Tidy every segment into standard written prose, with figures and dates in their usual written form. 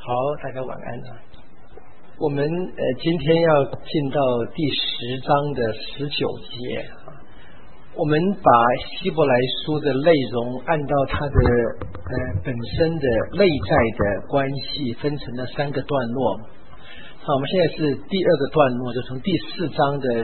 好，大家晚安啊。我们今天要进到第10章的19节啊。我们把希伯来书的内容按照它的本身的内在的关系分成了3个段落。好，我们现在是第2个段落，就从第4章的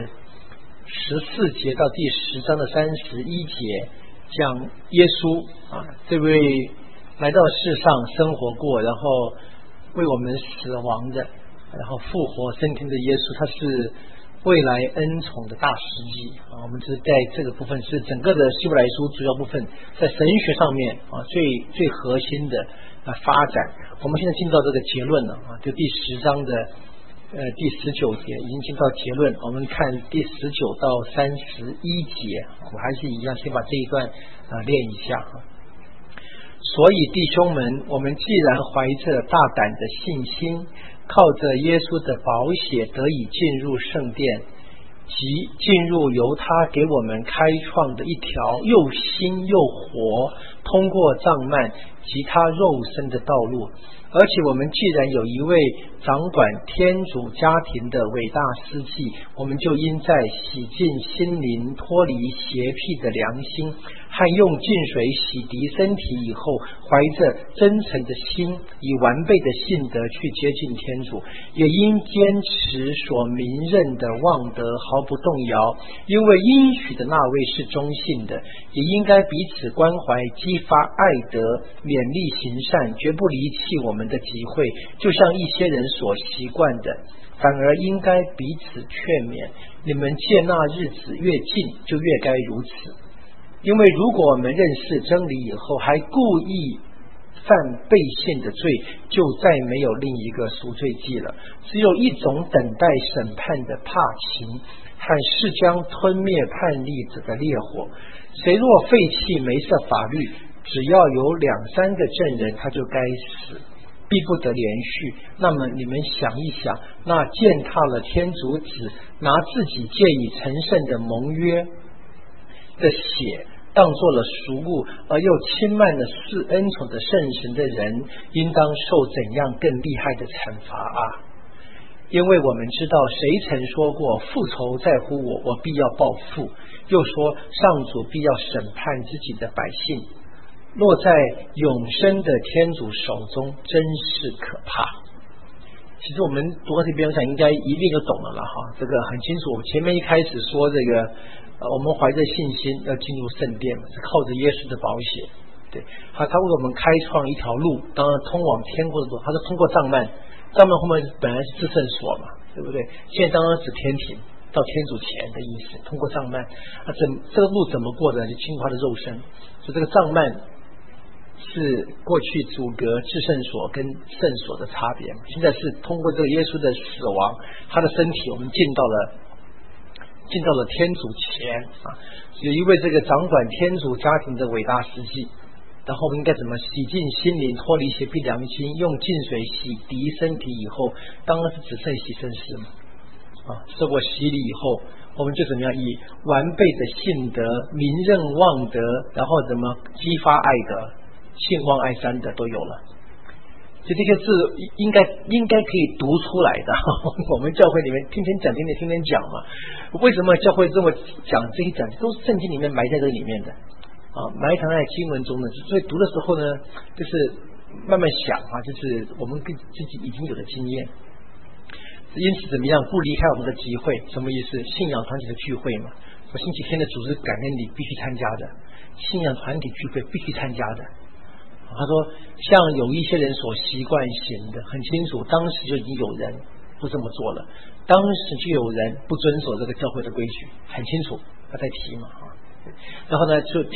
14节到第10章的31节，讲耶稣啊，这位来到世上生活过，然后为我们死亡的，然后复活升天的耶稣，他是未来恩宠的大实际啊。我们是在这个部分是整个的希伯来书主要部分在神学上面啊最核心的发展。我们现在进到这个结论了啊，就第10章的第19节已经进到结论。我们看第19到31节，我还是一样先把这一段练一下啊。所以弟兄们，我们既然怀着大胆的信心，靠着耶稣的宝血得以进入圣殿，即进入由他给我们开创的一条又新又活，通过帐幔及他肉身的道路。而且我们既然有一位掌管天主家庭的伟大司祭，我们就应在洗净心灵、脱离邪僻的良心和用净水洗涤身体以后，怀着真诚的心，以完备的信德去接近天主，也应坚持所明认的望德，毫不动摇，因为应许的那位是忠信的。也应该彼此关怀，激发爱德，勉励行善，绝不离弃我们的集会，就像一些人所习惯的，反而应该彼此劝勉。你们见那日子越近，就越该如此。因为如果我们认识真理以后，还故意犯背信的罪，就再没有另一个赎罪祭了，只有一种等待审判的怕情和是将吞灭叛逆者的烈火。谁若废弃梅瑟法律，只要有2-3个证人，他就该死，必不得连续。那么你们想一想，那践踏了天主子，拿自己借以成圣的盟约的血当作了赎物，而又轻慢了赐恩宠的圣神的人，应当受怎样更厉害的惩罚啊！因为我们知道，谁曾说过复仇在乎我，我必要报复，又说上主必要审判自己的百姓，落在永生的天主手中，真是可怕。其实我们读到这边，我想应该一定就懂了哈，这个很清楚。我前面一开始说这个我们怀着信心要进入圣殿，是靠着耶稣的宝血，对，他为我们开创一条路，当然通往天国的路，他是通过帐幔，帐幔后面本来是至圣所嘛，对不对？现在当然指天庭，到天主前的意思，通过帐幔这个路怎么过的？就经过他的肉身，所以这个帐幔是过去阻隔至圣所跟圣所的差别，现在是通过这个耶稣的死亡，他的身体我们进到了天主前啊，有一位这个掌管天主家庭的伟大司祭，然后我们应该怎么洗净心灵，脱离邪僻良心，用净水洗涤身体以后，当然是指圣洗圣事嘛啊，受过洗礼以后，我们就怎么样以完备的信德、明认望德，然后怎么激发爱德，信望爱三德都有了。所以这些字应该可以读出来的。我们教会里面天天讲嘛。为什么教会这么讲？这些讲都是圣经里面埋在这里面的啊，埋藏在经文中的。所以读的时候呢，就是慢慢想啊，就是我们跟自己已经有的经验。因此怎么样不离开我们的集会？什么意思？信仰团体的聚会嘛。我星期天的组织感恩礼必须参加的，信仰团体聚会必须参加的。他说像有一些人所习惯行的很清楚，当时就已经有人不这么做了，当时就有人不遵守这个教会的规矩，很清楚，他在提嘛。然后呢，就第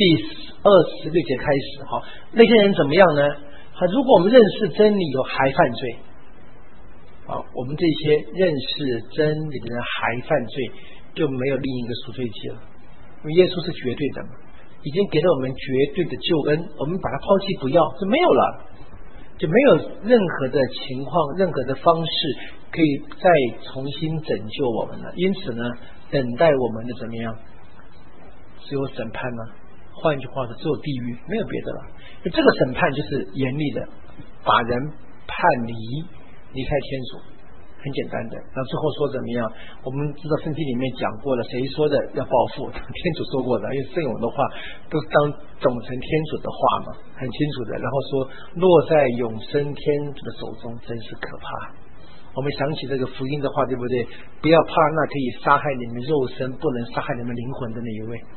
26节开始，好，那些人怎么样呢？如果我们认识真理以后还犯罪，好，我们这些认识真理的人还犯罪，就没有另一个赎罪祭了，因为耶稣是绝对的嘛，已经给了我们绝对的救恩，我们把它抛弃不要就没有了，就没有任何的情况、任何的方式可以再重新拯救我们了。因此呢，等待我们的怎么样？只有审判吗？换句话说，只有地狱，没有别的了。这个审判就是严厉的，把人叛离开天主，很简单的。那最后说怎么样？我们知道圣经里面讲过了，谁说的要报复？天主说过的，因为圣咏的话都当懂成天主的话嘛，很清楚的。然后说落在永生天主的手中，真是可怕。我们想起这个福音的话，对不对？不要怕那可以杀害你们肉身，不能杀害你们灵魂的那一位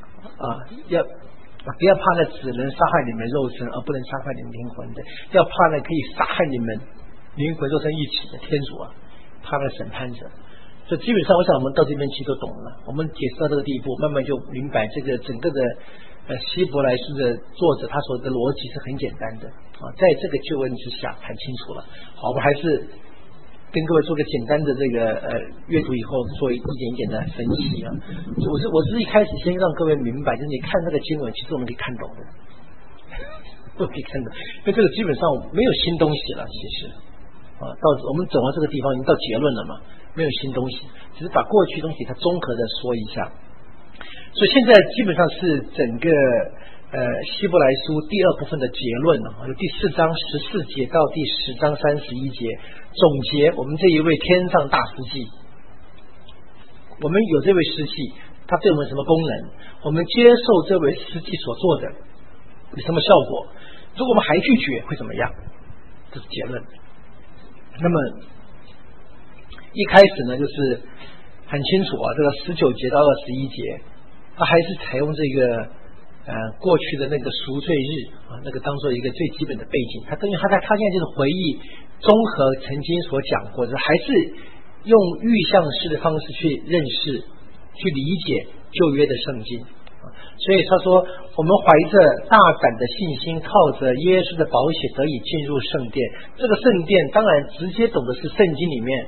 不要怕那只能杀害你们肉身而不能杀害你们灵魂的，要怕那可以杀害你们灵魂肉身一起的天主怕那审判者。所以基本上我想我们到这边其实都懂了，我们解释到这个地步，慢慢就明白这个整个的希伯来书的作者他所的逻辑是很简单的在这个救恩之下很清楚了。好，我们还是跟各位做个简单的这个阅读以后做一点一点的分析我是一开始先让各位明白，就是你看这个经文其实我们可以看懂的都可以看懂，因为这个基本上没有新东西了，其实到我们走到这个地方已经到结论了嘛，没有新东西，只是把过去东西它综合的说一下。所以现在基本上是整个希伯来书第二部分的结论就第4章14节到第10章31节总结我们这一位天上大司祭。我们有这位司祭，他对我们什么功能？我们接受这位司祭所做的有什么效果？如果我们还拒绝会怎么样？这是结论。那么一开始呢，就是很清楚这个19节到21节，他还是采用这个过去的那个赎罪日那个当做一个最基本的背景。他等于他现在就是回忆综合曾经所讲过的，还是用预象式的方式去认识、去理解旧约的圣经。所以他说，我们怀着大胆的信心，靠着耶稣的宝血得以进入圣殿。这个圣殿当然直接懂的是圣经里面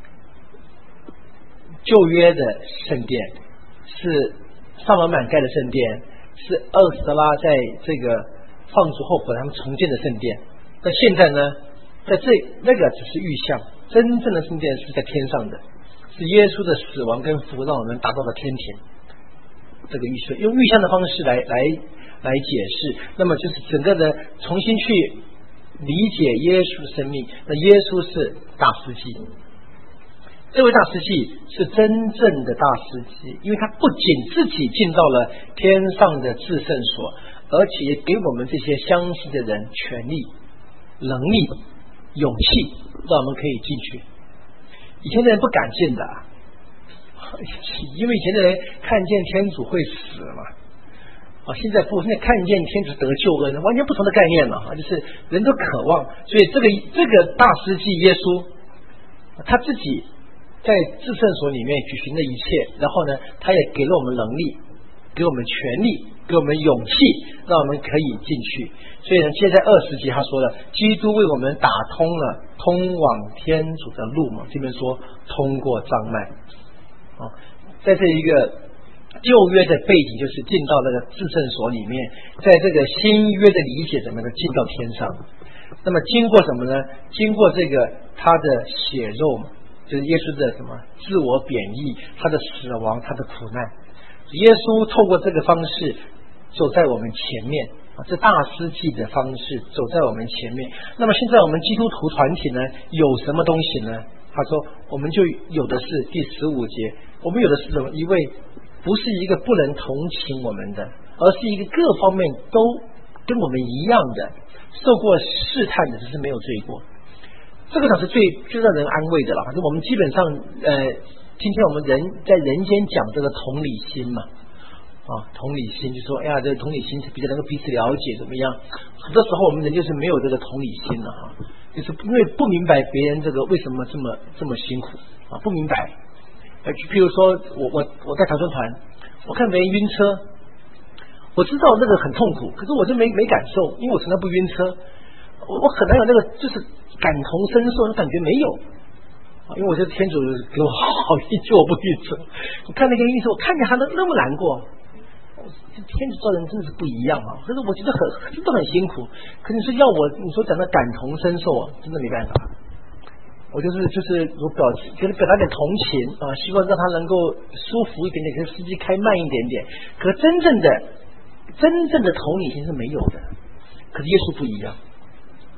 旧约的圣殿，是萨罗满盖的圣殿，是厄斯拉在这个放逐后他们重建的圣殿。那现在呢，在那个只是预象，真正的圣殿是在天上的，是耶稣的死亡跟复活让我们达到了天庭。这个预象用预象的方式来解释，那么就是整个的重新去理解耶稣的生命。那耶稣是大司祭，这位大司祭是真正的大司祭，因为他不仅自己进到了天上的至圣所，而且也给我们这些相信的人权利、能力、勇气，让我们可以进去。以前的人不敢进的因为以前的人看见天主会死嘛现在不，现在看见天主得救恩，完全不同的概念了就是人都渴望。所以这个大司祭耶稣，他自己在至圣所里面举行的一切，然后呢，他也给了我们能力，给我们权利，给我们勇气，让我们可以进去。所以呢，现在20节他说了，基督为我们打通了通往天主的路嘛，这边说通过障脉在这一个旧约的背景，就是进到那个至圣所里面，在这个新约的理解怎么呢？进到天上。那么经过什么呢？经过这个他的血肉嘛，就是耶稣的什么自我贬义，他的死亡，他的苦难。耶稣透过这个方式走在我们前面这大司祭的方式走在我们前面。那么现在我们基督徒团体呢，有什么东西呢？他说我们就有的是第15节，我们有的是什么？一位不是一个不能同情我们的，而是一个各方面都跟我们一样的，受过试探的，只是没有罪过。这个才是最让人安慰的了。反正我们基本上今天我们人在人间讲这个同理心嘛同理心就说哎呀，这个同理心是比较能够彼此了解怎么样。很多时候我们人就是没有这个同理心了就是因为不明白别人这个为什么这么辛苦不明白。譬如说我在长春团，我看别人晕车，我知道那个很痛苦，可是我就没感受，因为我从来不晕车，我很难有那个就是感同身受的感觉没有因为我觉得天主给我好运救我不晕车。我看那个医生，我看见他那么难过，天主造人真的是不一样可是我觉得真的很辛苦，可是你说要你说讲的感同身受真的没办法。我就是我给他表达点同情希望让他能够舒服一点点，跟司机开慢一点点。可真正的同理心是没有的。可是耶稣不一样，耶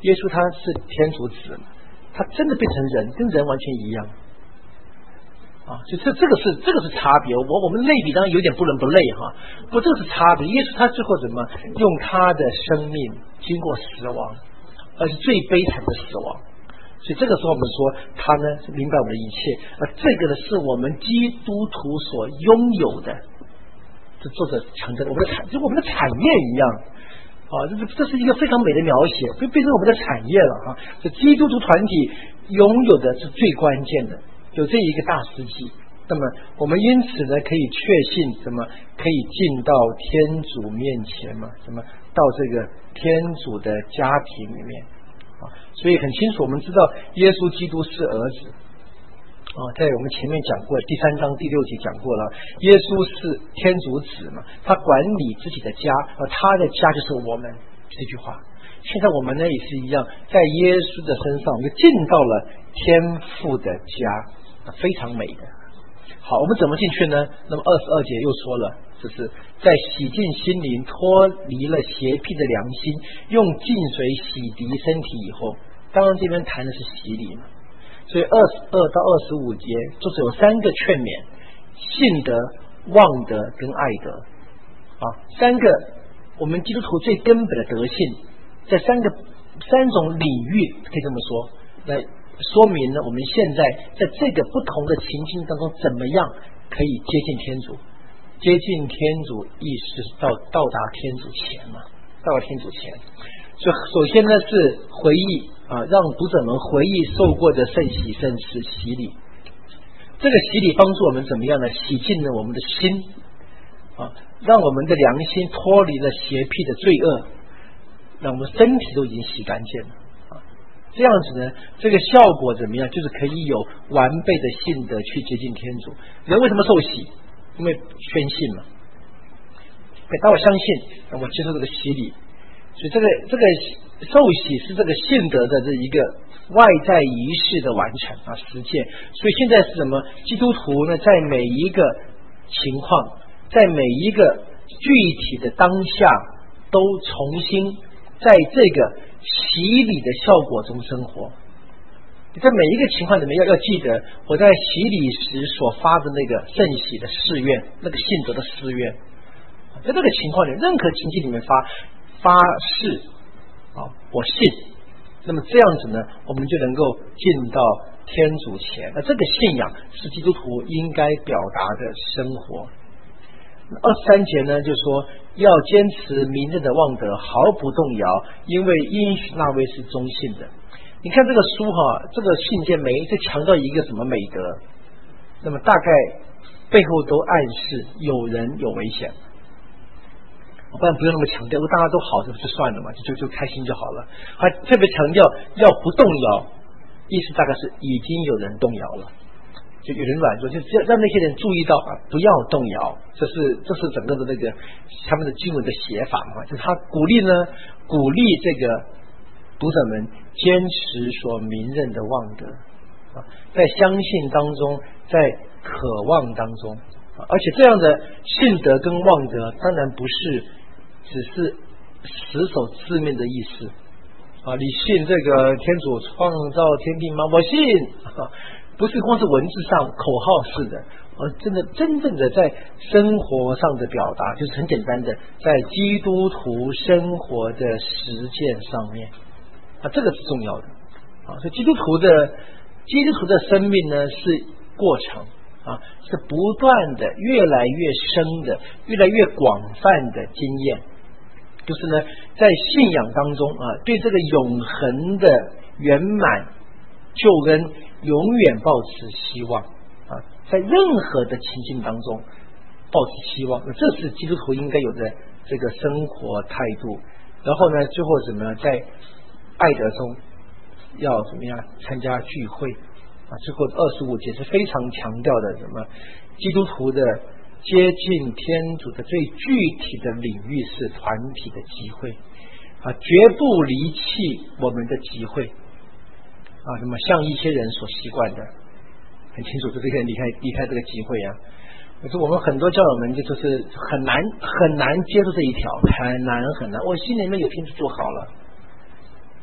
耶稣他是天主子嘛，他真的变成人，跟人完全一样啊，就这个是差别。我们类比当然有点不伦不类哈，不，这个是差别。耶稣他最后怎么用他的生命经过死亡，而是最悲惨的死亡。所以这个时候我们说他呢明白我们的一切，而这个呢是我们基督徒所拥有的。这作者强调就我们的产业一样啊，这是一个非常美的描写，变成我们的产业了啊。这基督徒团体拥有的是最关键的。有这一个大司机，那么我们因此呢可以确信什么？可以进到天主面前嘛？什么到这个天主的家庭里面啊？所以很清楚，我们知道耶稣基督是儿子啊，在我们前面讲过第3章第6节讲过了，耶稣是天主子嘛，他管理自己的家，而他的家就是我们这句话。现在我们呢也是一样，在耶稣的身上，我们进到了天父的家。非常美的。好，我们怎么进去呢？那么22节又说了，就是在洗净心灵脱离了邪僻的良心，用净水洗涤身体以后，当然这边谈的是洗礼嘛。所以22到25节就是有3个劝勉：信德、望德跟爱德啊，3个我们基督徒最根本的德性，在3种领域可以这么说来说明呢，我们现在在这个不同的情境当中，怎么样可以接近天主？接近天主意识到达天主前嘛，到达天主前。所以首先呢是回忆啊，让读者们回忆受过的圣洗、圣事、洗礼。这个洗礼帮助我们怎么样呢？洗净了我们的心啊，让我们的良心脱离了邪僻的罪恶，让我们身体都已经洗干净了。这样子呢，这个效果怎么样？就是可以有完备的信德去接近天主。人为什么受洗？因为宣信嘛。当我相信，我接受这个洗礼，所以这个受洗是这个信德的这一个外在仪式的完成啊，实践。所以现在是什么？基督徒呢，在每一个情况，在每一个具体的当下，都重新在这个洗礼的效果中生活。在每一个情况里面要记得，我在洗礼时所发的那个圣洗的誓愿，那个信德的誓愿，在这个情况里，任何情境里面发誓啊，我信，那么这样子呢，我们就能够进到天主前。那这个信仰是基督徒应该表达的生活。23节呢，就说要坚持明日的望德，毫不动摇，因为应许那位是忠信的。你看这个书这个信件在强调一个什么美德？那么大概背后都暗示有人有危险。不然不用那么强调，大家都好就算了嘛，就开心就好了。还特别强调要不动摇，意思大概是已经有人动摇了。就有人软弱，就让那些人注意到不要动摇，这是整个的那个他们的经文的写法嘛，就是他鼓励这个读者们坚持所明认的望德啊，在相信当中，在渴望当中，而且这样的信德跟望德，当然不是只是死守字面的意思啊，你信这个天主创造天地吗？我信不是光是文字上口号式的，真正的在生活上的表达，就是很简单的，在基督徒生活的实践上面啊，这个是重要的啊。所以基督徒的生命呢是过程啊，是不断的、越来越深的、越来越广泛的经验，就是呢，在信仰当中啊，对这个永恒的圆满救恩永远抱持希望啊，在任何的情境当中抱持希望，这是基督徒应该有的这个生活态度。然后呢，最后怎么样，在爱德中要怎么样参加聚会啊？最后25节是非常强调的什么？基督徒的接近天主的最具体的领域是团体的集会啊，绝不离弃我们的集会啊，那么像一些人所习惯的，很清楚，就是离开这个集会啊。可是我们很多教友们就是很难接受这一条，很难。我心里面有天主就好了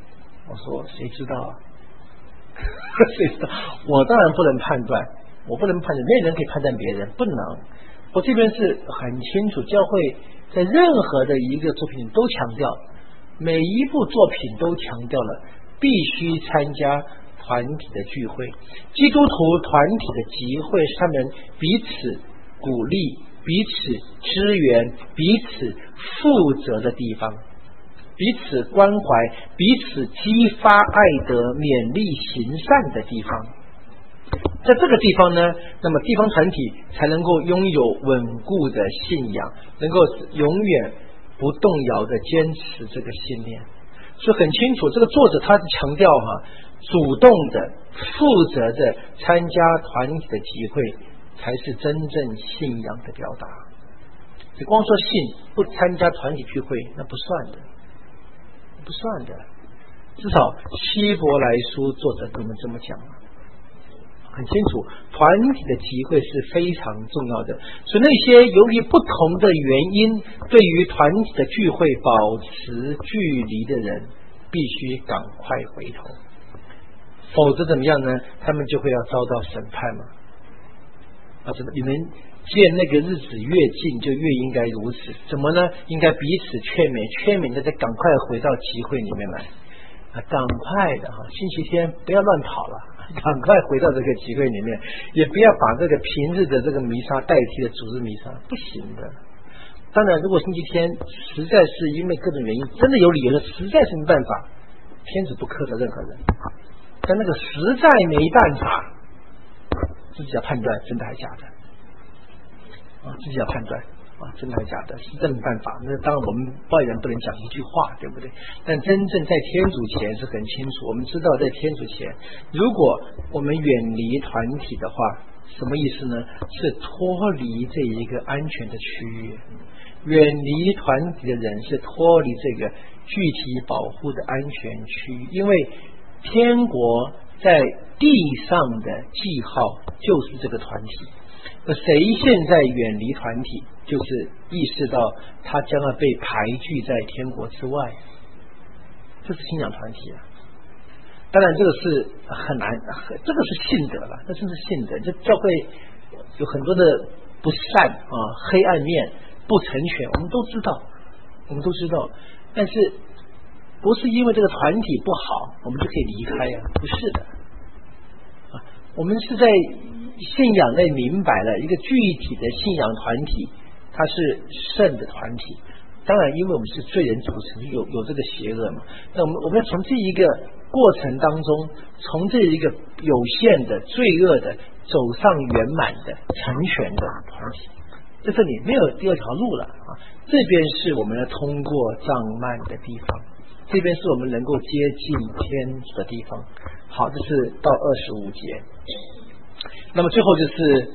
我说谁知道啊？谁知道？我当然不能判断，我不能判断，没有人可以判断别人，不能。我这边是很清楚，教会在任何的一个作品都强调，每一部作品都强调了必须参加团体的聚会，基督徒团体的集会上面彼此鼓励、彼此支援、彼此负责的地方，彼此关怀、彼此激发爱德、勉励行善的地方。在这个地方呢，那么地方团体才能够拥有稳固的信仰，能够永远不动摇的坚持这个信念。所以很清楚，这个作者他是强调主动的、负责的参加团体的集会才是真正信仰的表达。你光说信不参加团体聚会，那不算的，不算的。至少希伯来书作者跟我们这么讲了。很清楚，团体的集会是非常重要的，所以那些由于不同的原因对于团体的聚会保持距离的人，必须赶快回头，否则怎么样呢？他们就会要遭到审判嘛。你们见那个日子越近，就越应该如此。怎么呢？应该彼此劝勉的，再赶快回到集会里面来。赶快的星期天不要乱跑了，赶快回到这个集会里面，也不要把这个平日的这个弥撒代替了主日弥撒，不行的。当然，如果星期天实在是因为各种原因真的有理由的，实在是没办法，天主不苛责任何人。但那个实在没办法，自己要判断真的还假的自己要判断真的还假的，是真没办法。那当然我们外人不能讲一句话，对不对？但真正在天主前是很清楚，我们知道在天主前，如果我们远离团体的话，什么意思呢？是脱离这一个安全的区域。远离团体的人是脱离这个具体保护的安全区域，因为天国在地上的记号就是这个团体。那谁现在远离团体，就是意识到他将要被排拒在天国之外，这是信仰团体当然这个是很难，这个是信德了，这真是信德。这教会有很多的不善黑暗面、不成全，我们都知道，但是不是因为这个团体不好我们就可以离开不是的我们是在信仰内明白了一个具体的信仰团体，它是圣的团体。当然因为我们是罪人组成，有这个邪恶嘛，那我们要从这一个过程当中，从这一个有限的罪恶的走上圆满的成全的团体，在这里没有第二条路了这边是我们要通过障慢的地方，这边是我们能够接近天主的地方。好，这是到25节。那么最后就是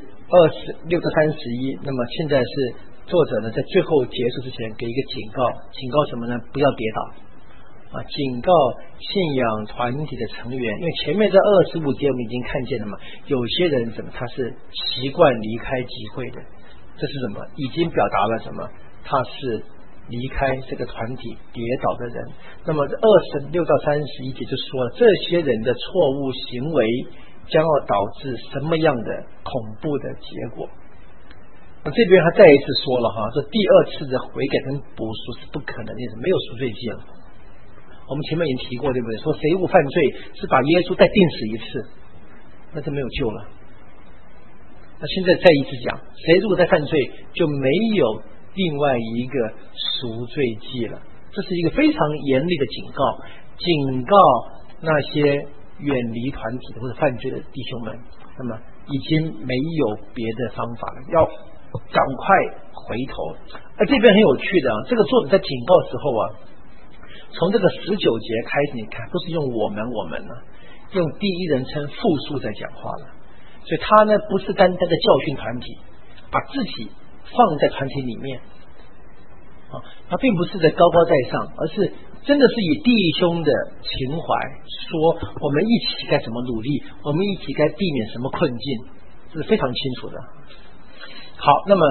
26到31。那么现在是作者呢在最后结束之前给一个警告什么呢？不要跌倒警告信仰团体的成员，因为前面在25节我们已经看见了嘛，有些人他是习惯离开集会的，这是什么？已经表达了什么？他是离开这个团体跌倒的人。那么26到31节就说了，这些人的错误行为将要导致什么样的恐怖的结果。那这边他再一次说了这第二次的悔改跟补赎是不可能的，没有赎罪记了。我们前面已经提过，对不对？说谁误犯罪是把耶稣再定死一次，那就没有救了。那现在再一次讲，谁如果再犯罪就没有另外一个赎罪记了。这是一个非常严厉的警告那些远离团体或者犯罪的弟兄们，那么已经没有别的方法了，要赶快回头。这边很有趣的这个作者在警告时候从这个19节开始，你看都是用我们用第一人称复数在讲话了。所以他呢不是单单的教训团体，把自己放在团体里面他并不是在高高在上，而是真的是以弟兄的情怀说我们一起该怎么努力，我们一起该避免什么困境，这是非常清楚的。好，那么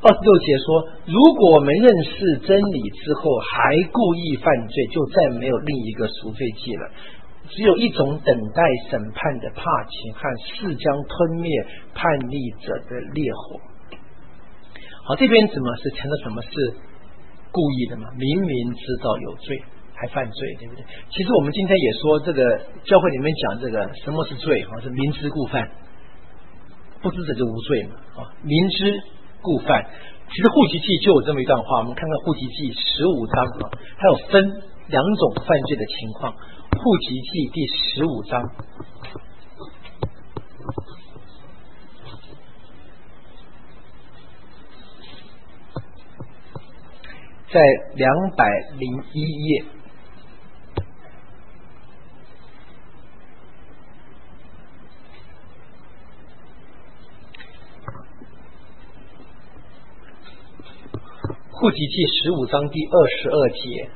26节说，如果我们认识真理之后还故意犯罪，就再没有另一个赎罪祭了，只有一种等待审判的帕情和誓将吞灭叛逆者的烈火。好，这边怎么是强调什么是故意的嘛？明明知道有罪还犯罪，对不对？其实我们今天也说，这个教会里面讲这个什么是罪，是明知故犯，不知者就无罪嘛。明知故犯，其实户籍记就有这么一段话，我们看看户籍记15章它有分两种犯罪的情况。户籍记第15章，在201页。户籍记15章第22节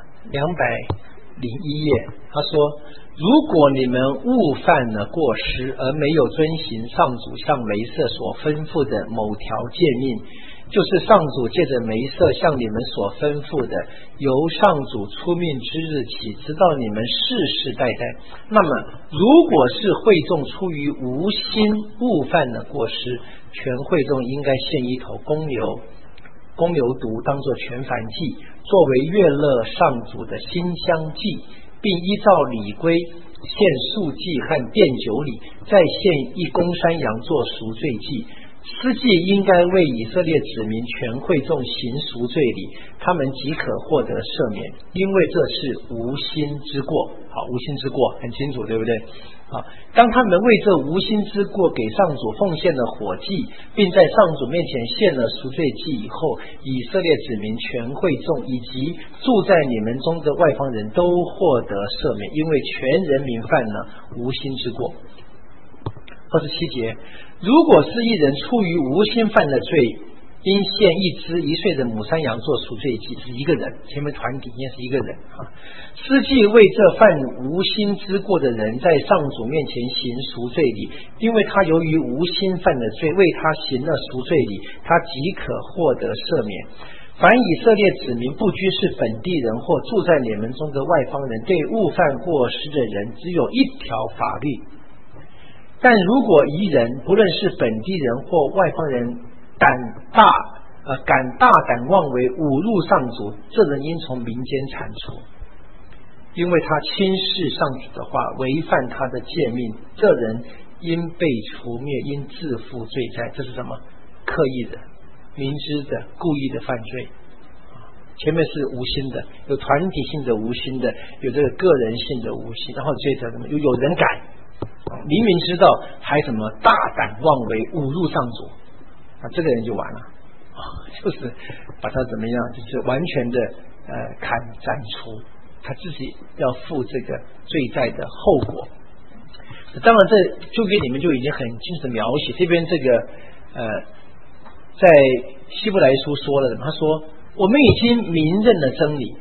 201页，他说：如果你们误犯了过失，而没有遵行上主向梅瑟所吩咐的某条诫命，就是上主借着梅瑟向你们所吩咐的，由上主出命之日起，直到你们世世代代。那么如果是会众出于无心误犯的过失，全会众应该献一头公牛犊当作全燔祭，作为悦乐上主的馨香祭，并依照礼规献素祭和奠酒礼，再献一公山羊做赎罪祭。司祭应该为以色列子民全会众行赎罪礼，他们即可获得赦免，因为这是无心之过。好，无心之过很清楚，对不对？好，当他们为这无心之过给上主奉献了火祭，并在上主面前献了赎罪祭以后，以色列子民全会众以及住在你们中的外邦人都获得赦免，因为全人民犯了无心之过。27节，如果是一人出于无心犯的罪，应献一只1岁的母山羊做赎罪祭，是一个人，前面团体应该是一个人。司祭为这犯无心之过的人在上主面前行赎罪礼，因为他由于无心犯的罪，为他行了赎罪礼，他即可获得赦免。凡以色列子民不拘是本地人或住在你们中的外邦人，对误犯过失的人只有一条法律。但如果一人不论是本地人或外邦人敢大胆妄为侮辱上主，这人应从民间铲除，因为他轻视上主的话，违反他的诫命，这人应被除灭，应自负罪债。这是什么？刻意的、明知的、故意的犯罪。前面是无心的，有团体性的无心的，有这个个人性的无心，然后接着有人敢明明知道还什么大胆妄为侮辱上主，这个人就完了，就是把他怎么样，就是完全的斩除，他自己要负这个罪债的后果。当然这旧约里面就已经很清楚的描写，这边这个在希伯来书说了，他说我们已经明认了真理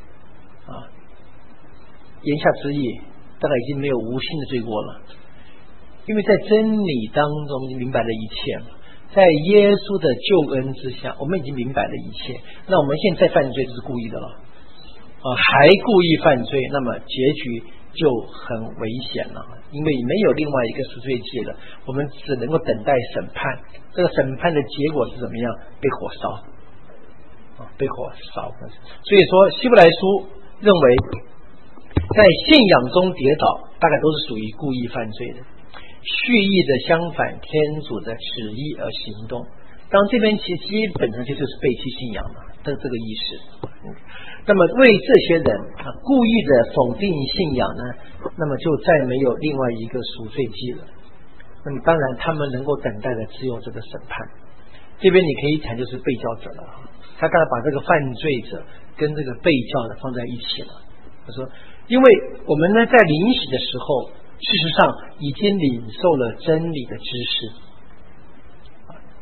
言下之意大概已经没有无心的罪过了，因为在真理当中明白了一切，在耶稣的救恩之下，我们已经明白了一切。那我们现在犯罪就是故意的了还故意犯罪，那么结局就很危险了，因为没有另外一个赎罪祭了，我们只能够等待审判。这个审判的结果是怎么样？被火烧被火烧。所以说希伯来书认为在信仰中跌倒大概都是属于故意犯罪的，蓄意的相反天主的旨意而行动。当这边其实基本上就是背弃信仰嘛的这个意思。那么为这些人故意的否定信仰呢，那么就再没有另外一个赎罪祭了。那么当然他们能够等待的只有这个审判。这边你可以谈就是被教者了，他当然把这个犯罪者跟这个被教的放在一起了。他说因为我们呢在领洗的时候事实上已经领受了真理的知识，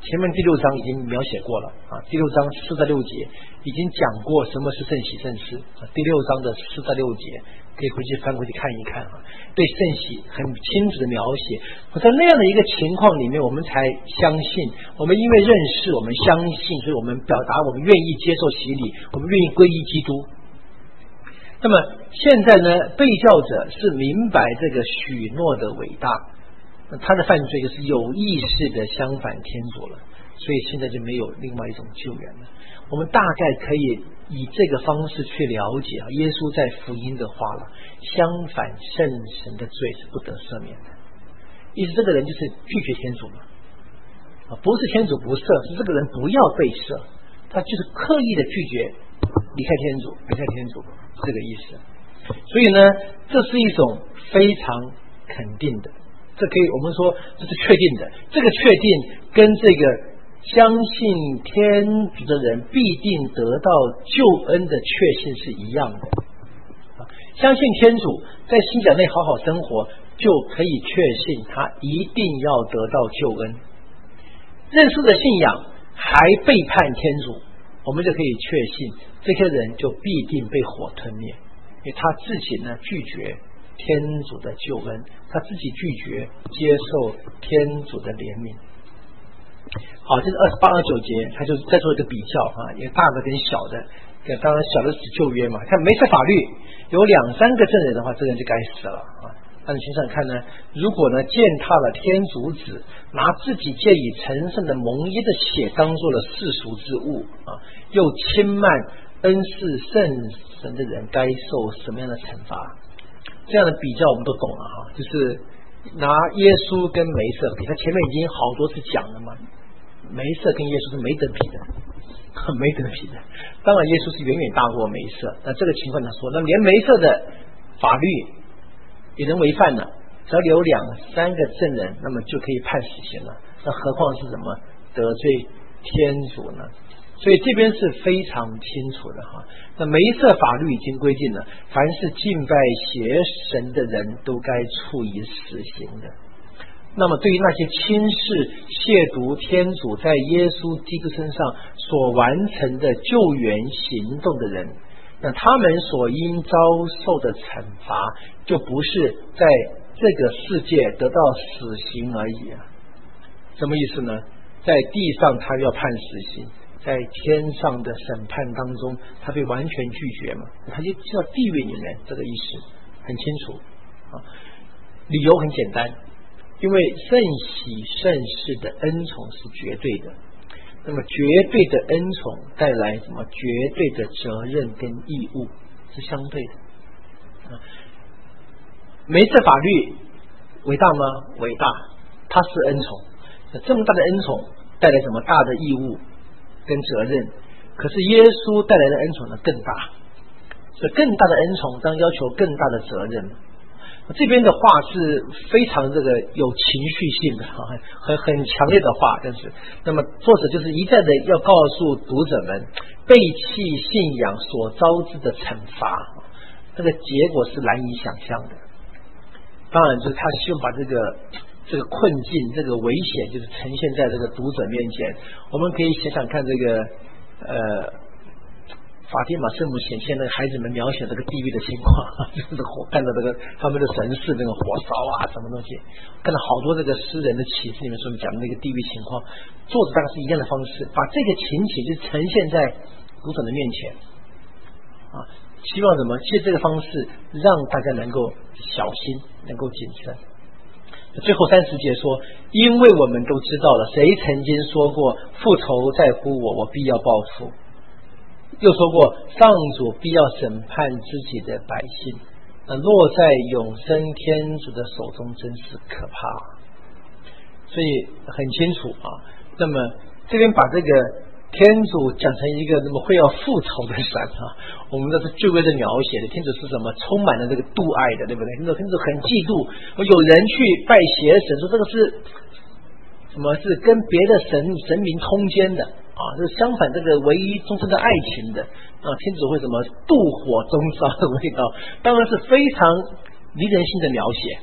前面第6章已经描写过了啊，第6章4到6节已经讲过什么是圣喜圣事，第6章的4到6节可以回去翻回去看一看啊，对圣喜很清楚的描写。在那样的一个情况里面，我们才相信，我们因为认识，我们相信，所以我们表达我们愿意接受洗礼，我们愿意皈依基督。那么现在呢，被教者是明白这个许诺的伟大，他的犯罪就是有意识的相反天主了，所以现在就没有另外一种救援了。我们大概可以以这个方式去了解耶稣在福音的话了，相反圣神的罪是不得赦免的，意思这个人就是拒绝天主嘛，不是天主不赦，是这个人不要被赦，他就是刻意的拒绝离开天主，这个意思。所以呢，这是一种非常肯定的，这可以我们说这是确定的，这个确定跟这个相信天主的人必定得到救恩的确信是一样的。相信天主在信仰内好好生活，就可以确信他一定要得到救恩。认识的信仰还背叛天主，我们就可以确信这些人就必定被火吞灭，因为他自己呢拒绝天主的救恩，他自己拒绝接受天主的怜悯。好，这是28、29节，他就再做一个比较啊，一个大的跟小的。当然小的是旧约嘛，看梅瑟法律有2、3个证人的话，这个人就该死了啊。但你想想看呢，如果呢践踏了天主子，拿自己借以成圣的蒙耶的血当做了世俗之物啊，又轻慢恩赐圣神的人，该受什么样的惩罚？这样的比较我们都懂了哈，就是拿耶稣跟梅瑟比，他前面已经好多次讲了嘛，梅瑟跟耶稣是没得比的，没得比的。当然耶稣是远远大过梅瑟，那这个情况他说，那连梅瑟的法律也能违反了，只要有2、3个证人，那么就可以判死刑了，那何况是什么得罪天主呢？所以这边是非常清楚的哈。那梅瑟法律已经规定了，凡是敬拜邪神的人都该处以死刑的。那么对于那些轻视亵渎天主在耶稣基督身上所完成的救援行动的人，那他们所应遭受的惩罚就不是在这个世界得到死刑而已啊。什么意思呢？在地上他要判死刑，在天上的审判当中他被完全拒绝嘛，他就进到地狱里面，这个意思很清楚啊。理由很简单，因为圣喜圣事的恩宠是绝对的，那么绝对的恩宠带来什么？绝对的责任跟义务是相对的。梅瑟法律伟大吗？伟大，它是恩宠。这么大的恩宠带来什么大的义务跟责任？可是耶稣带来的恩宠呢更大，所以更大的恩宠当然要求更大的责任。这边的话是非常这个有情绪性的，很强烈的话，但是那么作者就是一再的要告诉读者们，背弃信仰所招致的惩罚，这个结果是难以想象的。当然就是他希望把这个困境，这个危险就是呈现在这个读者面前。我们可以想想看这个法蒂玛圣母显现那个孩子们描写这个地狱的情况，就是看到这个他们的神事那个火烧啊什么东西，看到好多这个诗人的启示里面说讲的那个地狱情况，作者大概是一样的方式，把这个情景就呈现在读者的面前啊，希望怎么借这个方式让大家能够小心，能够谨慎。最后30节说，因为我们都知道了，谁曾经说过复仇在乎我，我必要报复。又说过，上主必要审判自己的百姓，落在永生天主的手中真是可怕。所以很清楚啊。那么这边把这个天主讲成一个那么会要复仇的神啊，我们这是旧约的描写的，天主是什么？充满了这个妒爱的，对不对？天主很嫉妒，有人去拜邪神，说这个是什么？是跟别的神明通奸的。这是相反这个唯一终身的爱情的啊，天主会什么妒火中烧的味道，当然是非常离人性的描写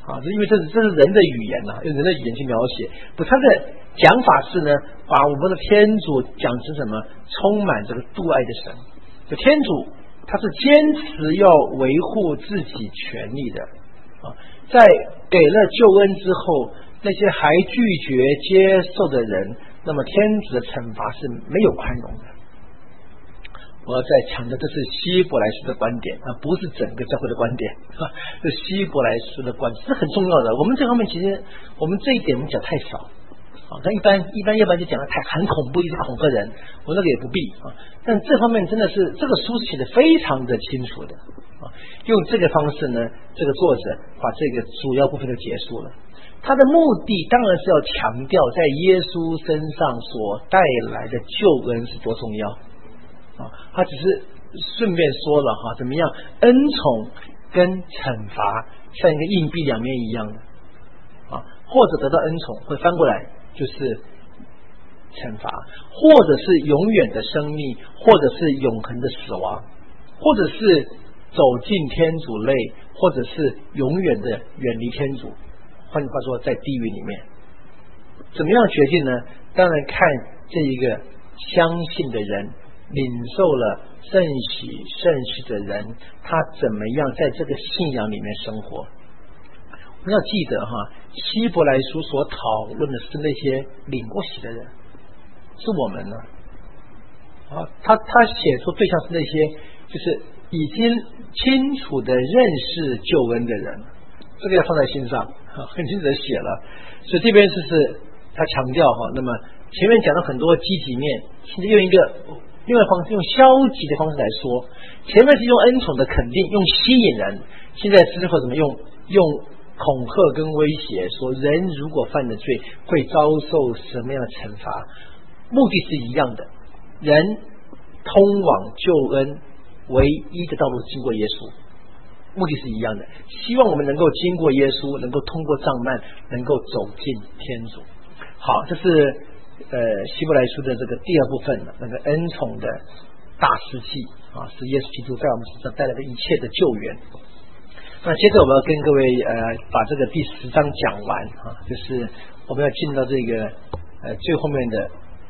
啊，因为这是人的语言啊，用人的语言去描写。不，他的讲法是呢，把我们的天主讲成什么？充满这个妒爱的神。就天主他是坚持要维护自己权利的啊，在给了救恩之后，那些还拒绝接受的人，那么天主的惩罚是没有宽容的。我要再强调，这是希伯来书的观点啊，不是整个教会的观点啊，是希伯来书的观点，这很重要的。我们这方面其实我们这一点我们讲太少啊，但一般要不然就讲的很恐怖，一直恐吓人，我那个也不必啊。但这方面真的是这个书是写的非常的清楚的啊，用这个方式呢，这个作者把这个主要部分就结束了。他的目的当然是要强调在耶稣身上所带来的救恩是多重要啊，他只是顺便说了哈，怎么样恩宠跟惩罚像一个硬币两面一样的啊，或者得到恩宠会翻过来就是惩罚，或者是永远的生命，或者是永恒的死亡，或者是走进天主类，或者是永远的远离天主。换句话说，在地狱里面怎么样决定呢？当然看这一个相信的人，领受了圣喜圣事的人，他怎么样在这个信仰里面生活。我们要记得哈，希伯来书所讨论的是那些领过洗的人，是我们呢啊，他写出对象是那些就是已经清楚的认识救恩的人，这个要放在心上，很清楚的写了。所以这边就是他强调哈，那么前面讲了很多积极面，现在用一个另外方式，用消极的方式来说。前面是用恩宠的肯定，用吸引人，现在之后怎么用恐吓跟威胁，说人如果犯了罪会遭受什么样的惩罚，目的是一样的。人通往救恩唯一的道路是经过耶稣，目的是一样的，希望我们能够经过耶稣，能够通过障幔，能够走进天主。好，这是希伯来书的这个第二部分，那个恩宠的大司祭啊，是耶稣基督在我们身上带来的一切的救援。那接着我们要跟各位把这个第10章讲完啊，就是我们要进到这个最后面的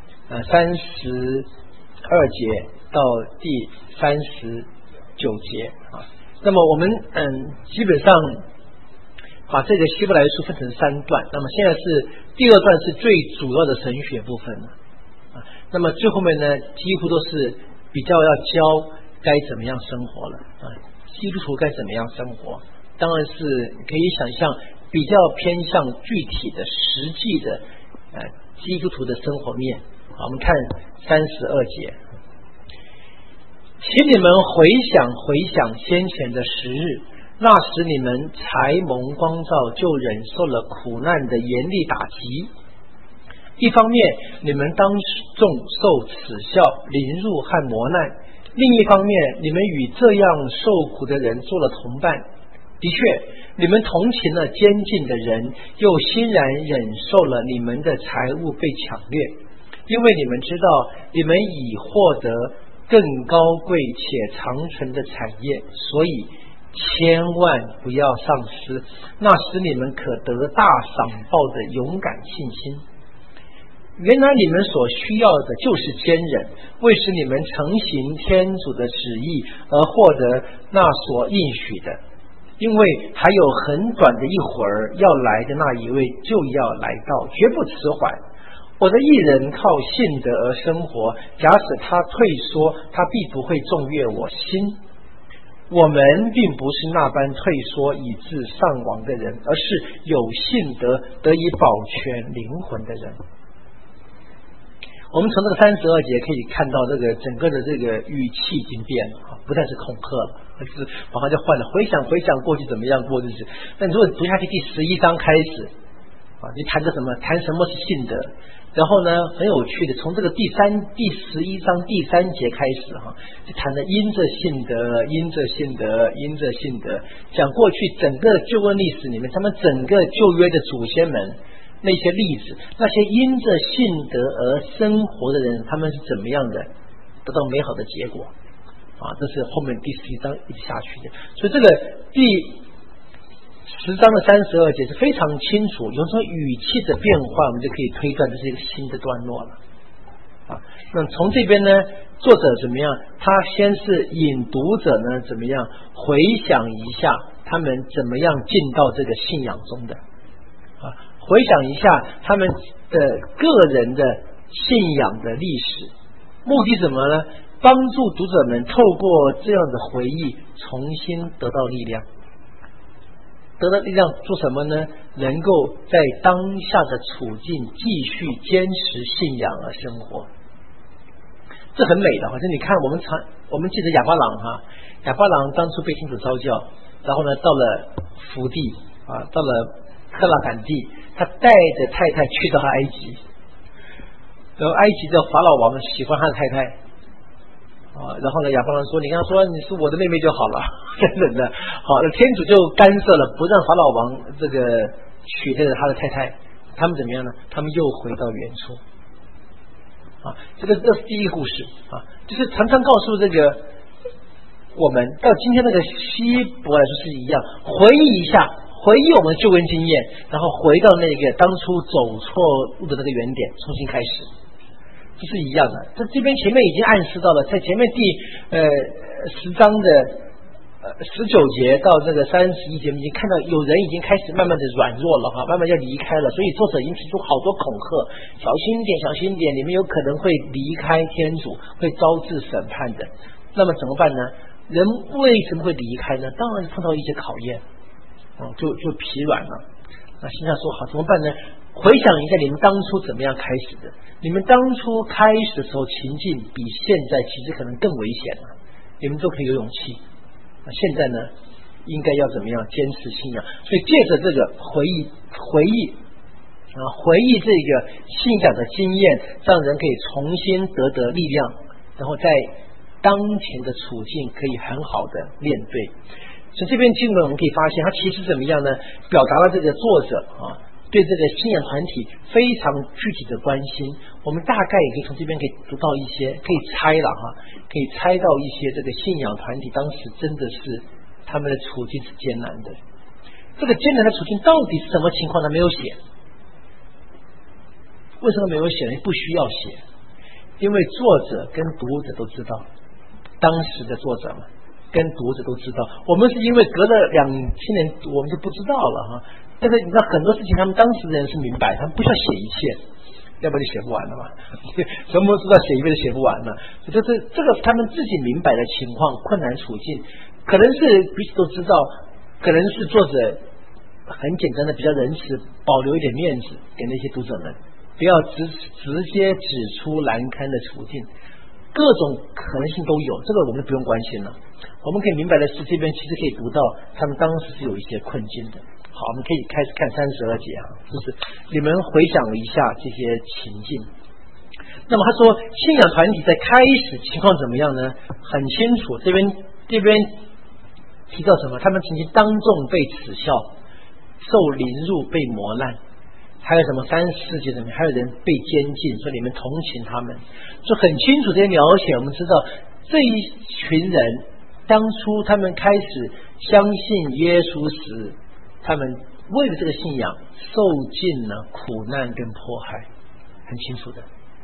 32节到第39节啊。那么我们基本上把这个希伯来书分成3段，那么现在是第2段是最主要的神学部分了啊。那么最后面呢，几乎都是比较要教该怎么样生活了啊，基督徒该怎么样生活，当然是可以想象比较偏向具体的实际的基督徒的生活面。好，我们看32节，请你们回想先前的时日，那时你们才蒙光照，就忍受了苦难的严厉打击。一方面你们当众受耻笑、凌辱和磨难，另一方面你们与这样受苦的人做了同伴。的确，你们同情了监禁的人，又欣然忍受了你们的财物被抢掠，因为你们知道你们已获得更高贵且长存的产业，所以千万不要丧失那使你们可得大赏报的勇敢信心。原来你们所需要的就是坚忍，为使你们承行天主的旨意而获得那所应许的，因为还有很短的一会儿要来的那一位就要来到，绝不迟缓。我的义人靠信德而生活，假使他退缩，他必不会重越我心。我们并不是那般退缩以致丧亡的人，而是有信德得以保全灵魂的人。我们从这个32节可以看到，这个整个的这个语气已经变了，不再是恐吓了，就是马上就换了，回想过去怎么样过日子。但如果读下去第11章开始啊，你谈的什么？谈什么是信德？然后呢，很有趣的，从这个第11章第3节开始哈，就谈了因着信德，讲过去整个救恩历史里面，他们整个旧约的祖先们那些例子，那些因着信德而生活的人，他们是怎么样的得到美好的结果啊？这是后面第11章一直下去的。所以这个第 10章的32节是非常清楚，有时候语气的变化，我们就可以推断这是一个新的段落了。那从这边呢，作者怎么样？他先是引读者呢怎么样回想一下他们怎么样进到这个信仰中的回想一下他们的个人的信仰的历史，目的什么呢？帮助读者们透过这样的回忆重新得到力量。得到力量做什么呢？能够在当下的处境继续坚持信仰而生活。这很美的，好像你看我们记得亚巴郎亚巴郎当初被天主召叫，然后呢到了福地到了克拉坎地，他带着太太去到埃及，然后埃及的法老王喜欢他的太太然后呢亚巴郎说，你跟他说你是我的妹妹就好了等等的。好，那天主就干涉了，不让法老王这个取代了他的太太，他们怎么样呢？他们又回到原处这是第一个故事就是常常告诉这个我们到今天那个希伯来书是一样，回忆一下，回忆我们的救恩经验，然后回到那个当初走错路的那个原点，重新开始，这是一样的。这边前面已经暗示到了，在前面第10章的19节到这个31节，已经看到有人已经开始慢慢的软弱了慢慢要离开了，所以作者已经提出好多恐吓，小心一点，小心一点，你们有可能会离开天主，会遭致审判的。那么怎么办呢？人为什么会离开呢？当然碰到一些考验就疲软了。那现在说好怎么办呢？回想一下你们当初怎么样开始的，你们当初开始的时候情境比现在其实可能更危险了，你们都可以有勇气。那现在呢应该要怎么样坚持信仰？所以借着这个回忆这个信仰的经验，让人可以重新得力量，然后在当前的处境可以很好的面对。所以这篇经文我们可以发现，它其实怎么样呢？表达了这个作者对这个信仰团体非常具体的关心。我们大概也可以从这边可以读到一些，可以猜了可以猜到一些这个信仰团体当时真的是他们的处境是艰难的。这个艰难的处境到底是什么情况呢？没有写。为什么没有写呢？不需要写，因为作者跟读者都知道，当时的作者们跟读者都知道，我们是因为隔了2000年我们就不知道了但是你知道很多事情他们当时的人是明白，他们不需要写一切，要不然就写不完了嘛什么知道写一遍就写不完了。就是这个他们自己明白的情况，困难处境可能是彼此都知道，可能是作者很简单的比较仁慈，保留一点面子给那些读者们，不要直接指出难堪的处境，各种可能性都有，这个我们不用关心了。我们可以明白的是，这边其实可以读到他们当时是有一些困境的。好，我们可以开始看32节就是你们回想了一下这些情境。那么他说信仰团体在开始情况怎么样呢？很清楚，这边提到什么？他们曾经当众被耻笑，受凌辱，被磨难，还有什么34节里面还有人被监禁，说你们同情他们，就很清楚这些描写。我们知道这一群人当初他们开始相信耶稣时，他们为了这个信仰受尽了苦难跟迫害，很清楚的。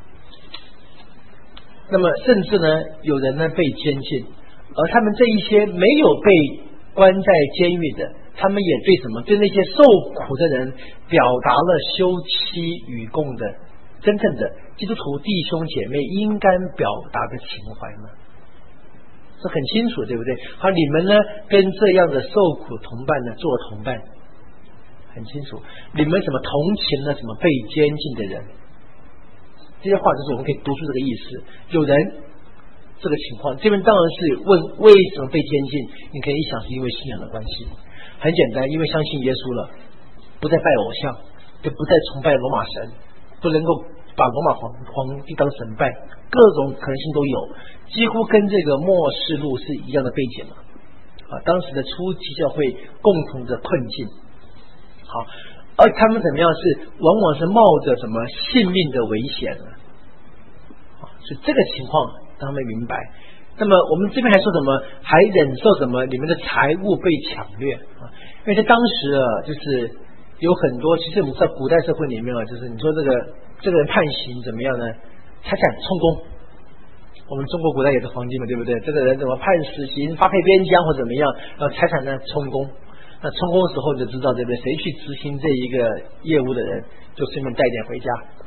那么甚至呢有人呢被监禁，而他们这一些没有被关在监狱的，他们也对什么？对那些受苦的人表达了休戚与共的真正的基督徒弟兄姐妹应该表达的情怀呢？这很清楚，对不对？好，你们呢跟这样的受苦同伴呢做同伴，很清楚。你们什么同情了什么被监禁的人？这些话就是我们可以读出这个意思。有人这个情况，这边当然是问为什么被监禁，你可以想是因为信仰的关系。很简单，因为相信耶稣了，不再拜偶像，就不再崇拜罗马神，不能够把罗马皇帝当神拜，各种可能性都有，几乎跟这个末世录是一样的背景了当时的初期教会共同的困境。好，而他们怎么样是往往是冒着什么性命的危险呢？所以这个情况他们明白， 那么我们这边还说什么？还忍受什么？你们的财物被抢掠啊！因为在当时啊，就是有很多，其实我们在古代社会里面啊，就是你说这个人判刑怎么样呢？财产充公。我们中国古代也是皇帝嘛，对不对？这个人怎么判死刑、发配边疆或怎么样？然后财产呢充公。那充公的时候就知道，对不对？谁去执行这一个业务的人，就顺便带点回家。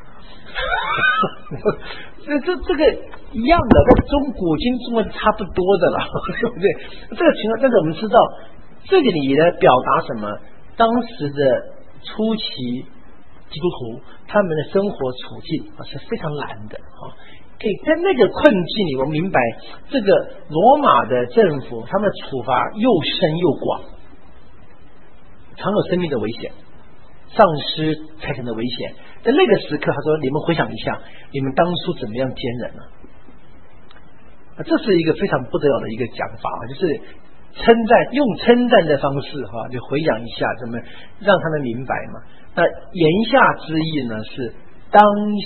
这个一样的，跟古今中文差不多的了，对不对？这个情况，但是我们知道，这个里呢表达什么？当时的初期基督徒他们的生活处境是非常难的啊。在那个困境里，我们明白这个罗马的政府他们的处罚又深又广，常有生命的危险，丧失财产的危险。在那个时刻，他说：“你们回想一下，你们当初怎么样奸人呢？”这是一个非常不得了的一个讲法，就是用称赞的方式哈，就回想一下，怎么让他们明白嘛。那言下之意呢是当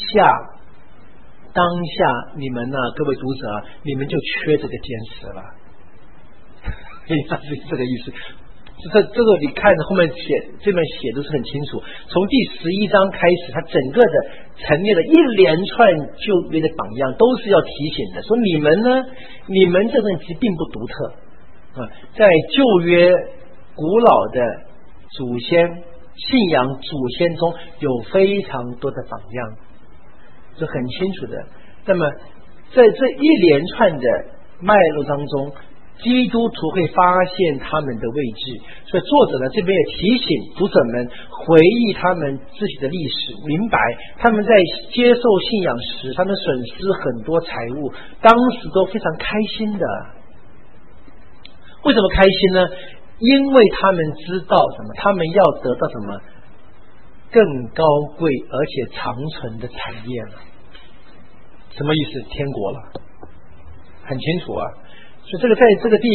下你们呢，各位读者啊，你们就缺这个坚持了，言下之意这个意思。这个你看后面这边写的是很清楚，从第11章开始，他整个的陈列了一连串旧约的榜样，都是要提醒的，说你们呢，你们这问题并不独特啊，在旧约古老的祖先信仰祖先中有非常多的榜样，是很清楚的。那么在这一连串的脉络当中，基督徒会发现他们的位置，所以作者呢这边也提醒读者们回忆他们自己的历史，明白他们在接受信仰时，他们损失很多财物，当时都非常开心的。为什么开心呢？因为他们知道什么？他们要得到什么更高贵而且长存的产业了。什么意思？天国了，很清楚啊。所以这个在这个第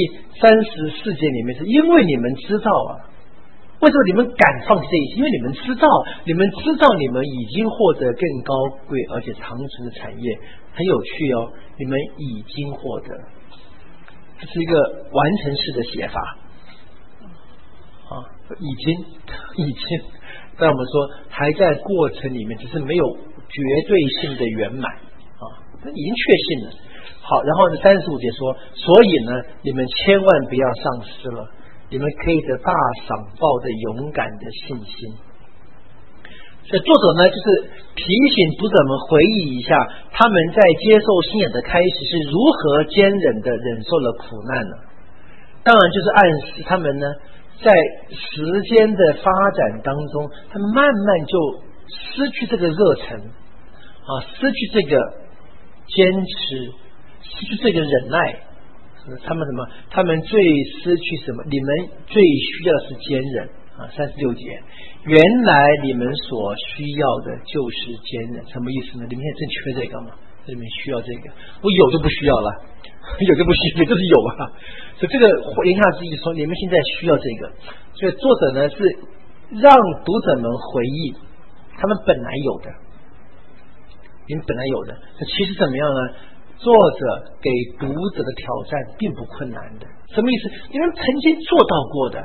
34节里面，是因为你们知道啊，为什么你们敢放弃这一切？因为你们知道你们已经获得更高贵而且长存的产业，很有趣哦。你们已经获得，这是一个完成式的写法啊，已经，但我们说还在过程里面，只是没有绝对性的圆满啊，已经确信了。好，然后呢，35节说，所以呢，你们千万不要丧失了，你们可以得大赏报的勇敢的信心。所以作者呢，就是提醒读者们回忆一下，他们在接受信仰的开始是如何坚忍的忍受了苦难呢？当然就是暗示他们呢，在时间的发展当中，他们慢慢就失去这个热忱啊，失去这个坚持，失去这个忍耐。他们什么？他们最失去什么？你们最需要的是坚忍啊！36节，原来你们所需要的就是坚忍，什么意思呢？你们现在正缺这个吗？你们需要这个，我有就不需要了，有就不需要，就是有啊。所以这个言下之意说，你们现在需要这个。所以作者呢是让读者们回忆他们本来有的，你们本来有的。其实怎么样呢？作者给读者的挑战并不困难的，什么意思？你们曾经做到过的，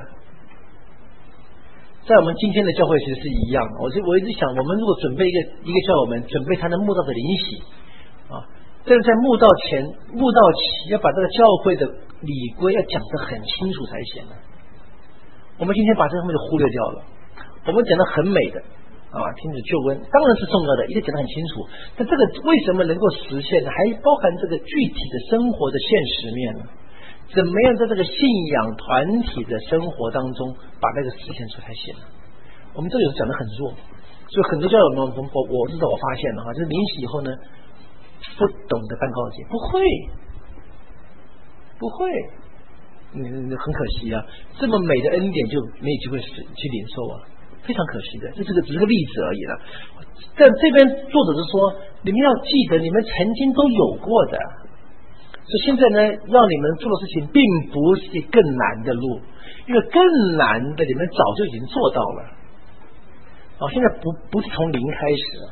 在我们今天的教会其实是一样的。我一直想，我们如果准备一个教友们准备他的慕道的灵洗啊，但是在慕道期要把这个教会的礼规要讲得很清楚才行。我们今天把这方面就忽略掉了，我们讲得很美的。听着救恩当然是重要的，一定讲得很清楚。但这个为什么能够实现呢？还包含这个具体的生活的现实面呢？怎么样在这个信仰团体的生活当中把那个实现出才行呢？我们这里有时讲得很弱，所以很多教友们，我知道我发现了就是灵洗以后呢，不懂得办告解，不会，很可惜啊！这么美的恩典就没有机会去领受啊。非常可惜的，这个只是个例子而已了。但这边作者是说，你们要记得你们曾经都有过的，所以现在呢，让你们做的事情并不是更难的路，因为更难的你们早就已经做到了。现在不是从零开始了，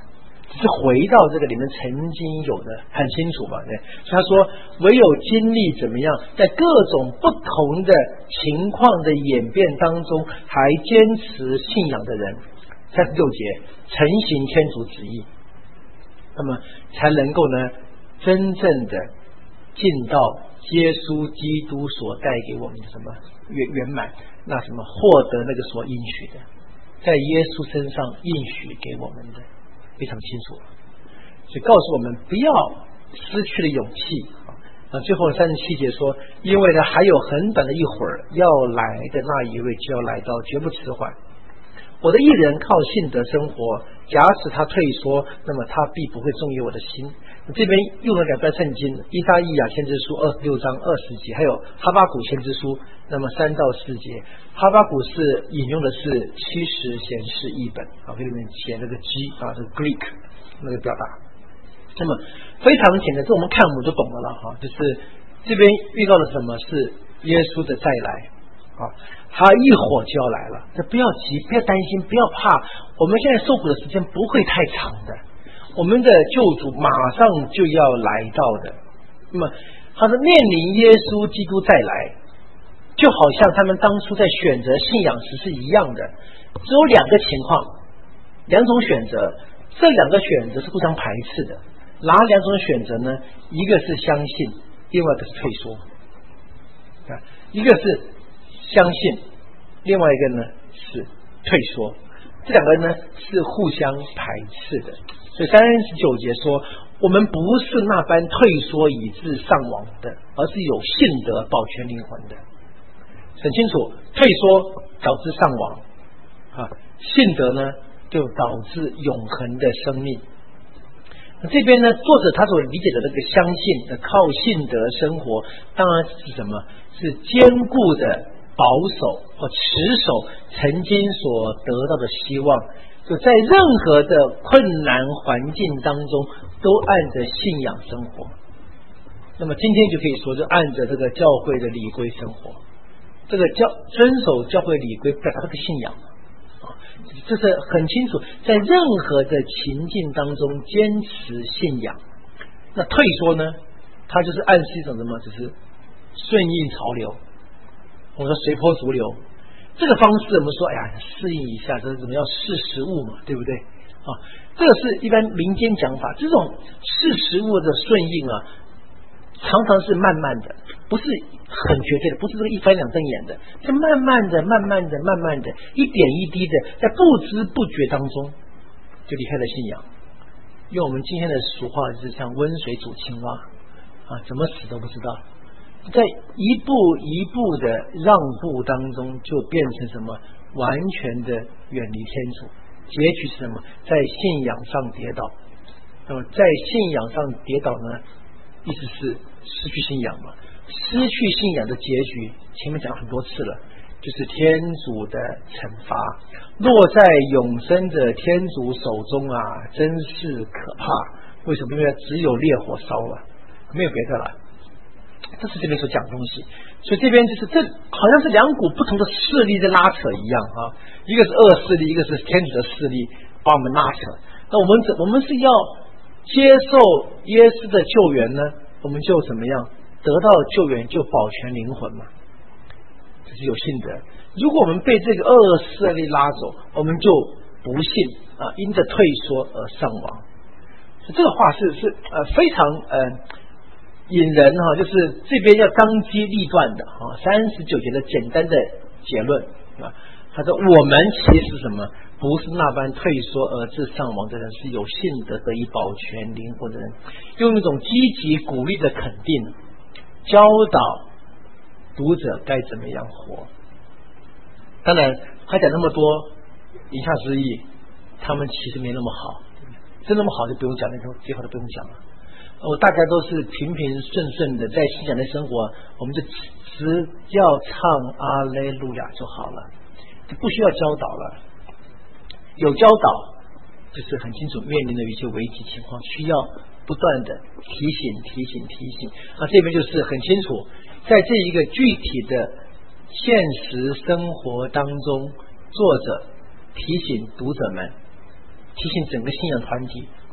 只是回到这个里面曾经有的很清楚嘛，对。所以他说，唯有经历怎么样，在各种不同的情况的演变当中，还坚持信仰的人，36节承行天主旨意，那么才能够呢，真正的进到耶稣基督所带给我们的什么圆满，那什么获得那个所应许的，在耶稣身上应许给我们的非常清楚，所以告诉我们不要失去了勇气啊。最后37节说，因为呢还有很短的一会儿，要来的那一位就要来到，绝不迟缓。我的义人靠信德生活，假使他退缩，那么他必不会重于我的心。这边用了两段圣经，以赛亚先知书26章20节，还有哈巴谷先知书那么3到4节。哈巴谷是引用的是70贤士译本啊，这里面写那个 G 啊，这个 Greek 那个表达。那么非常简单，这我们看我们就懂了哈，就是这边遇到了什么是耶稣的再来啊，他一会儿就要来了，这不要急，不要担心，不要怕，我们现在受苦的时间不会太长的。我们的救主马上就要来到的，那么他是面临耶稣基督再来，就好像他们当初在选择信仰时是一样的，只有两个情况，两种选择，这两个选择是互相排斥的。哪两种选择呢？一个是相信，另外一个是退缩。一个是相信，另外一个呢是退缩，这两个呢是互相排斥的。所以39节说，我们不是那般退缩以致丧亡的，而是有信德保全灵魂的。很清楚，退缩导致丧亡啊，信德呢就导致永恒的生命。这边呢，作者他所理解的那个相信的靠信德生活，当然是什么？是坚固的保守或持守曾经所得到的希望，就在任何的困难环境当中都按着信仰生活。那么今天就可以说，就按着这个教会的礼规生活，这个遵守教会礼规，表达这个信仰啊，这是很清楚，在任何的情境当中坚持信仰。那退缩呢，它就是暗示一种什么？就是顺应潮流，我们说随波逐流。这个方式我们说，哎呀，适应一下，这怎么要识时务嘛，对不对啊？这个是一般民间讲法，这种识时务的顺应啊，常常是慢慢的，不是很绝对的，不是这个一翻两瞪眼的，是慢慢的、慢慢的、慢慢的，一点一滴的，在不知不觉当中就离开了信仰。用我们今天的俗话，就是像温水煮青蛙啊，怎么死都不知道。在一步一步的让步当中，就变成什么？完全的远离天主，结局是什么？在信仰上跌倒。那么在信仰上跌倒呢，意思是失去信仰嘛。失去信仰的结局，前面讲了很多次了，就是天主的惩罚，落在永生的天主手中啊，真是可怕。为什么？因为只有烈火烧了，没有别的了。这是这边所讲的东西，所以这边就是这好像是两股不同的势力在拉扯一样啊，一个是恶势力，一个是天主的势力把我们拉扯。那我们是要接受耶稣的救援呢，我们就怎么样得到救援，就保全灵魂嘛，这是有信德。如果我们被这个恶势力拉走，我们就不信啊，因着退缩而丧亡。这个话是非常引人哈，就是这边要当机立断的哈。39节的简单的结论啊，他说我们其实什么，不是那般退缩而致丧亡的人，是有信德得以保全灵魂的人，用一种积极鼓励的肯定，教导读者该怎么样活。当然他讲那么多，言下之意，他们其实没那么好，真那么好就不用讲，那种最后都不用讲了。大家都是平平顺顺的在信仰的生活，我们就只要唱阿肋路亚就好了，就不需要教导了。有教导就是很清楚面临的一些危急情况，需要不断的提醒。那这边就是很清楚，在这一个具体的现实生活当中，作者提醒读者们，提醒整个信仰团体，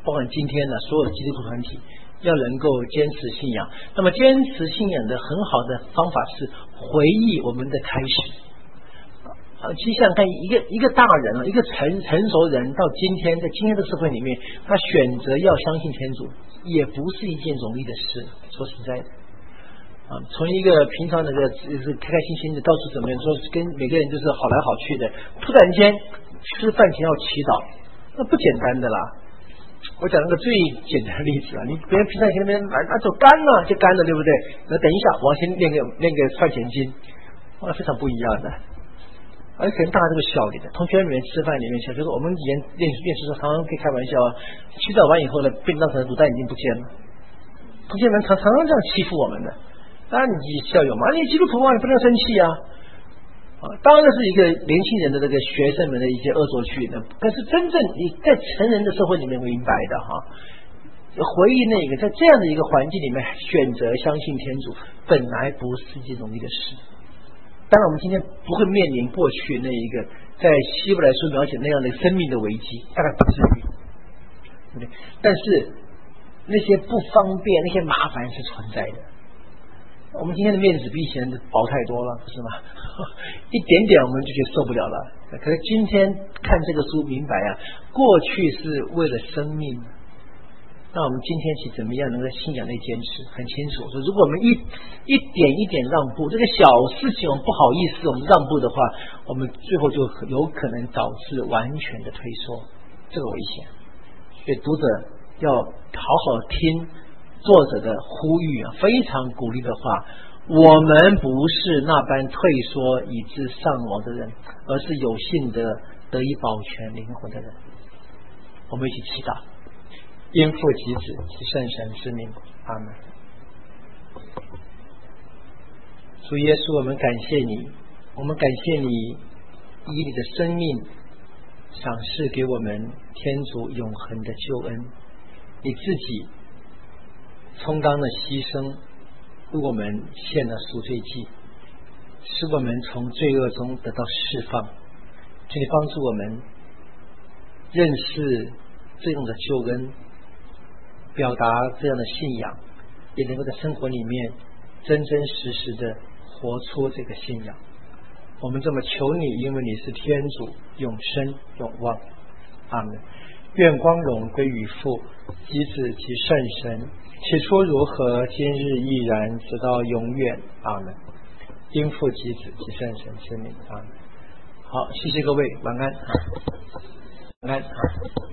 包含今天呢所有的基督徒团体要能够坚持信仰。那么坚持信仰的很好的方法是回忆我们的开始。其实想想看，一个大人啊，一个成熟人到今天，在今天的社会里面，他选择要相信天主，也不是一件容易的事。说实在的，从一个平常的就是开开心心的到处怎么样，说跟每个人就是好来好去的，突然间吃饭前要祈祷，那不简单的啦。我讲那个最简单的例子啊，你别人平常前面拿走干了就干了，对不对？那等一下我要先练个饭前经，哇，非常不一样的。而且大家都是笑你的，同学里面吃饭里面，小时候我们以前练书时常常可以开玩笑啊，祈祷完以后呢，便当盒卤蛋已经不见了，同学们常常这样欺负我们的，当然你校友嘛，你基督徒啊，你不能生气啊，当然是一个年轻人的这个学生们的一些恶作剧的，但是真正你在成人的社会里面明白的哈，回忆那个在这样的一个环境里面选择相信天主，本来不是一件容易的事。当然我们今天不会面临过去那一个在希伯来书描写那样的生命的危机，大概不至于，对不对？但是那些不方便那些麻烦是存在的。我们今天的面子比以前薄太多了，不是吗？一点点我们就觉得受不了了。可是今天看这个书明白啊，过去是为了生命，那我们今天去怎么样能够信仰内坚持？很清楚，说如果我们一点一点让步，这个小事情我们不好意思，我们让步的话，我们最后就有可能导致完全的退缩，这个危险。所以读者要好好听作者的呼吁啊，非常鼓励的话，我们不是那般退缩以致丧亡的人，而是有幸的得以保全灵魂的人。我们一起祈祷。因父及子及圣神之名，阿们。主耶稣，我们感谢你，我们感谢你以你的生命赏赐给我们天主永恒的救恩，你自己充当了牺牲，为我们献了赎罪祭，使我们从罪恶中得到释放。请你帮助我们认识这样的救恩，表达这样的信仰，也能够在生活里面真真实实的活出这个信仰。我们这么求你，因为你是天主，永生永望。阿们。愿光荣归于父及子及圣神，起初如何，今日亦然，直到永远。阿们。因父及子及圣神之名。阿们。好，谢谢各位，晚安。晚安。